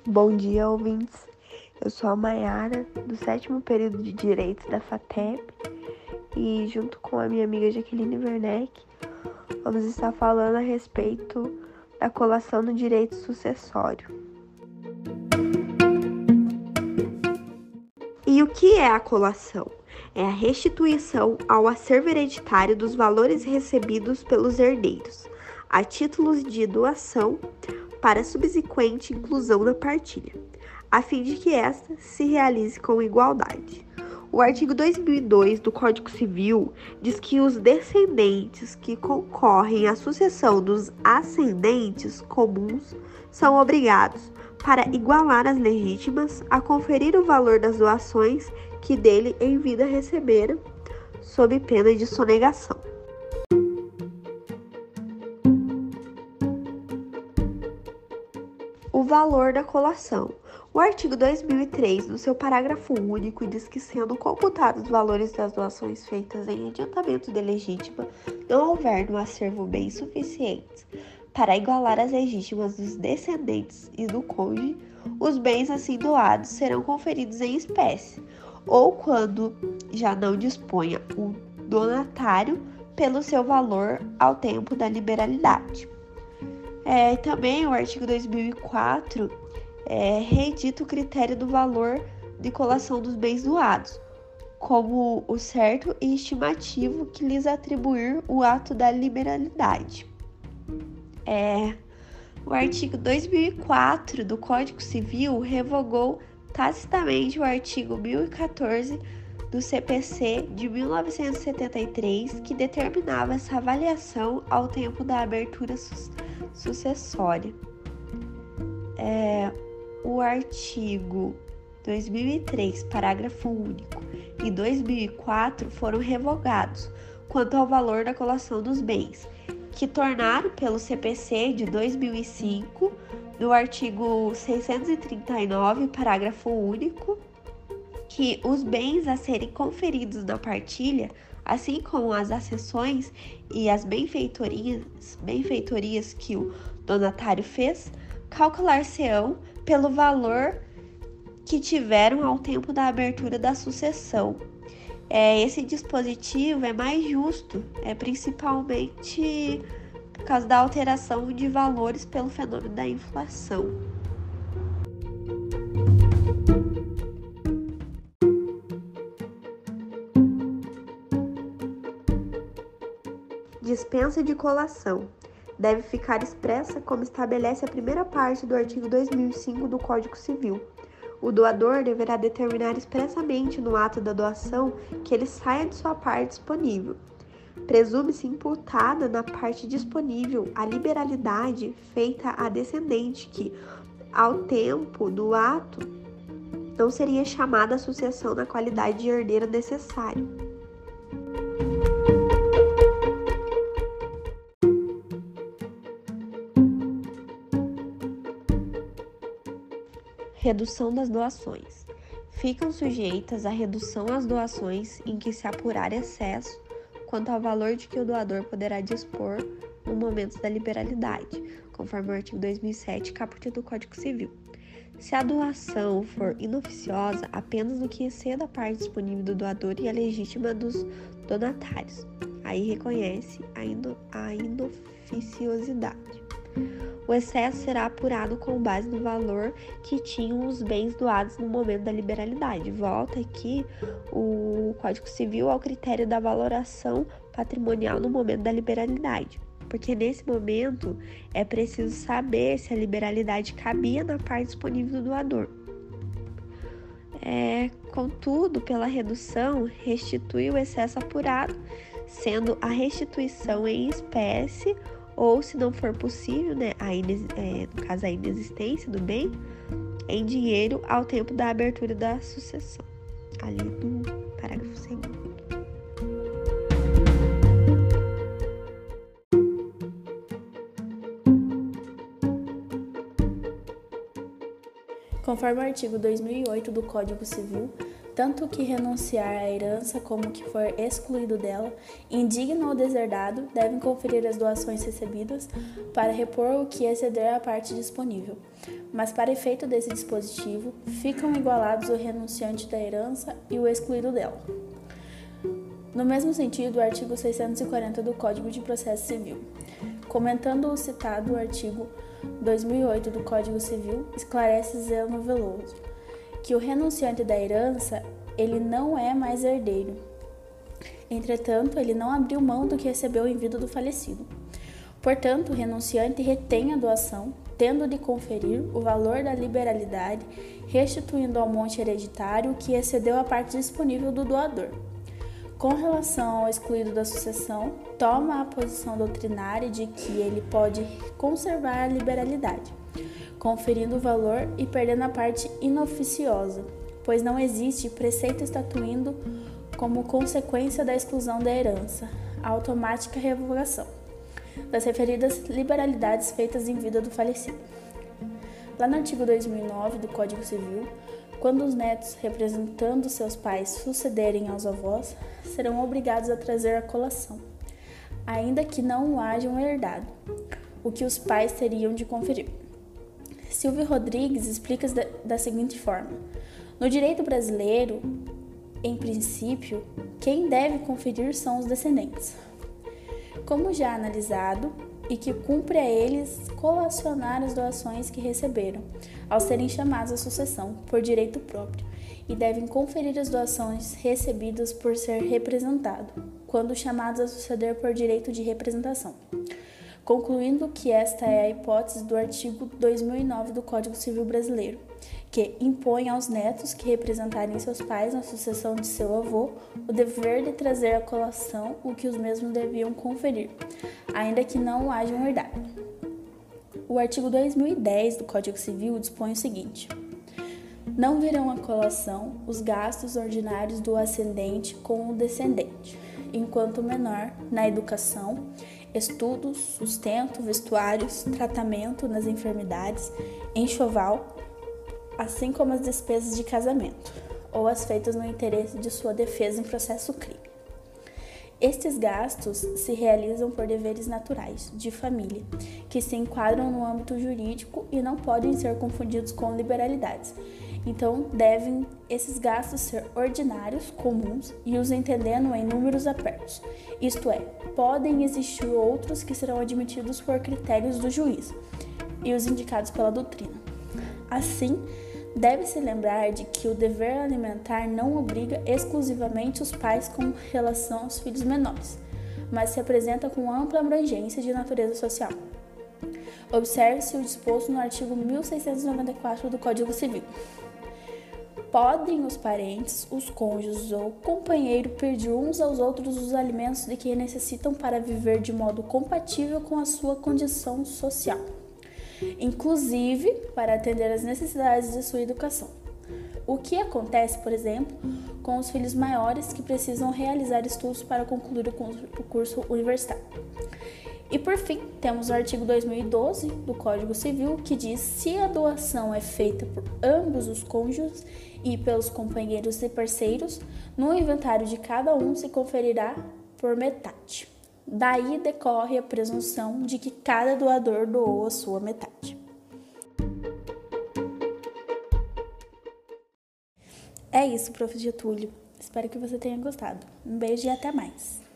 Bom dia, ouvintes. Eu sou a Mayara, do 7º período de Direitos da FATEP, e junto com a minha amiga Jaqueline Werneck, vamos estar falando a respeito da colação no direito sucessório. E o que é a colação? É a restituição ao acervo hereditário dos valores recebidos pelos herdeiros, a títulos de doação para subsequente inclusão na partilha, a fim de que esta se realize com igualdade. O artigo 2002 do Código Civil diz que os descendentes que concorrem à sucessão dos ascendentes comuns são obrigados, para igualar as legítimas, a conferir o valor das doações que dele em vida receberam, sob pena de sonegação. O valor da colação. O artigo 2003, no seu parágrafo único, diz que, sendo computados os valores das doações feitas em adiantamento de legítima, não houver no acervo bens suficientes para igualar as legítimas dos descendentes e do cônjuge, os bens assim doados serão conferidos em espécie, ou quando já não disponha o donatário pelo seu valor ao tempo da liberalidade. Também o artigo 2004 reedita o critério do valor de colação dos bens doados, como o certo e estimativo que lhes atribuir o ato da liberalidade. O artigo 2004 do Código Civil revogou tacitamente o artigo 1014 do CPC de 1973, que determinava essa avaliação ao tempo da abertura sucessória. O artigo 2003, parágrafo único, e 2004 foram revogados quanto ao valor da colação dos bens, que tornaram pelo CPC de 2005, no artigo 639, parágrafo único, que os bens a serem conferidos na partilha, assim como as acessões e as benfeitorias que o donatário fez, calcular-se-ão pelo valor que tiveram ao tempo da abertura da sucessão. Esse dispositivo é mais justo, principalmente por causa da alteração de valores pelo fenômeno da inflação. Dispensa de colação. Deve ficar expressa como estabelece a primeira parte do artigo 2005 do Código Civil. O doador deverá determinar expressamente no ato da doação que ele saia de sua parte disponível. Presume-se imputada na parte disponível a liberalidade feita à descendente que, ao tempo do ato, não seria chamada à sucessão na qualidade de herdeiro necessário. Redução das doações. Ficam sujeitas à redução as doações em que se apurar excesso quanto ao valor de que o doador poderá dispor no momento da liberalidade, conforme o artigo 2007, caput do Código Civil. Se a doação for inoficiosa, apenas no que exceda a parte disponível do doador e a legítima dos donatários, aí reconhece a inoficiosidade. O excesso será apurado com base no valor que tinham os bens doados no momento da liberalidade. Volta aqui o Código Civil ao critério da valoração patrimonial no momento da liberalidade, porque nesse momento é preciso saber se a liberalidade cabia na parte disponível do doador. Contudo, pela redução, restitui o excesso apurado, sendo a restituição em espécie ou, se não for possível, no caso a inexistência do bem, em dinheiro ao tempo da abertura da sucessão, ali no parágrafo 2º. Conforme o artigo 2008 do Código Civil, tanto o que renunciar à herança como o que for excluído dela, indigno ou deserdado, devem conferir as doações recebidas para repor o que exceder a parte disponível. Mas para efeito desse dispositivo, ficam igualados o renunciante da herança e o excluído dela. No mesmo sentido, o artigo 640 do Código de Processo Civil. Comentando o citado artigo 2008 do Código Civil, esclarece Zeno Veloso que o renunciante da herança, ele não é mais herdeiro. Entretanto, ele não abriu mão do que recebeu em vida do falecido. Portanto, o renunciante retém a doação, tendo de conferir o valor da liberalidade, restituindo ao monte hereditário o que excedeu a parte disponível do doador. Com relação ao excluído da sucessão, toma a posição doutrinária de que ele pode conservar a liberalidade, conferindo o valor e perdendo a parte inoficiosa, pois não existe preceito estatuindo como consequência da exclusão da herança, a automática revogação das referidas liberalidades feitas em vida do falecido. Lá no artigo 2009 do Código Civil, quando os netos, representando seus pais, sucederem aos avós, serão obrigados a trazer a colação, ainda que não o hajam herdado, o que os pais teriam de conferir. Silvio Rodrigues explica da seguinte forma: no direito brasileiro, em princípio, quem deve conferir são os descendentes. Como já analisado, e que cumpre a eles colacionar as doações que receberam, ao serem chamados à sucessão por direito próprio, e devem conferir as doações recebidas por ser representado, quando chamados a suceder por direito de representação. Concluindo que esta é a hipótese do artigo 2009 do Código Civil Brasileiro, que impõe aos netos que representarem seus pais na sucessão de seu avô o dever de trazer à colação o que os mesmos deviam conferir, ainda que não o hajam herdado. O artigo 2010 do Código Civil dispõe o seguinte: não virão à colação os gastos ordinários do ascendente com o descendente, enquanto menor, na educação, estudos, sustento, vestuários, tratamento nas enfermidades, enxoval, assim como as despesas de casamento, ou as feitas no interesse de sua defesa em processo crime. Estes gastos se realizam por deveres naturais, de família, que se enquadram no âmbito jurídico e não podem ser confundidos com liberalidades. Então, devem esses gastos ser ordinários, comuns, e os entendendo em números apertos. Isto é, podem existir outros que serão admitidos por critérios do juiz e os indicados pela doutrina. Assim, deve-se lembrar de que o dever alimentar não obriga exclusivamente os pais com relação aos filhos menores, mas se apresenta com ampla abrangência de natureza social. Observe-se o disposto no artigo 1694 do Código Civil. Podem os parentes, os cônjuges ou companheiro pedir uns aos outros os alimentos de que necessitam para viver de modo compatível com a sua condição social, inclusive para atender às necessidades de sua educação. O que acontece, por exemplo, com os filhos maiores que precisam realizar estudos para concluir o curso universitário. E por fim, temos o artigo 2012 do Código Civil, que diz: se a doação é feita por ambos os cônjuges e pelos companheiros e parceiros, no inventário de cada um se conferirá por metade. Daí decorre a presunção de que cada doador doou a sua metade. É isso, Prof. Getúlio. Espero que você tenha gostado. Um beijo e até mais.